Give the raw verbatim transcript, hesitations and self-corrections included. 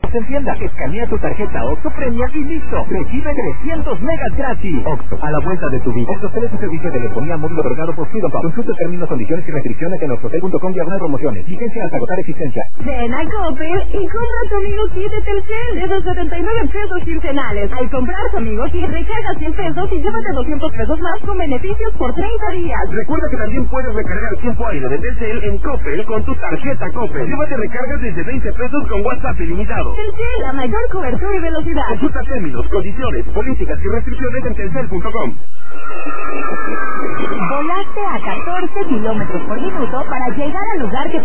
En tienda, escanea tu tarjeta Oxxo Premia y listo, recibe trescientos megas gratis. Oxxo, a la vuelta de tu vida. Oxxo es un servicio de telefonía móvil otorgado por Freedom Pop. Consulta términos, condiciones y restricciones en oxxotel punto com diagonal promociones. Vigencia hasta agotar existencia. Ven a Coppel y compra tu amigo kit de Telcel de dos setenta y nueve pesos quincenales. Al comprar tu amigo kit, recarga cien pesos y llévate doscientos pesos más con beneficios por treinta días. Recuerda que también puedes recargar tiempo aire de Telcel en Coppel con tu tarjeta Coppel. Llévate recargas desde veinte pesos con WhatsApp ilimitado. Telcel, la mayor cobertura y velocidad. Consulta términos, condiciones, políticas y restricciones en telcel punto com. Volaste a catorce kilómetros por minuto para llegar al lugar que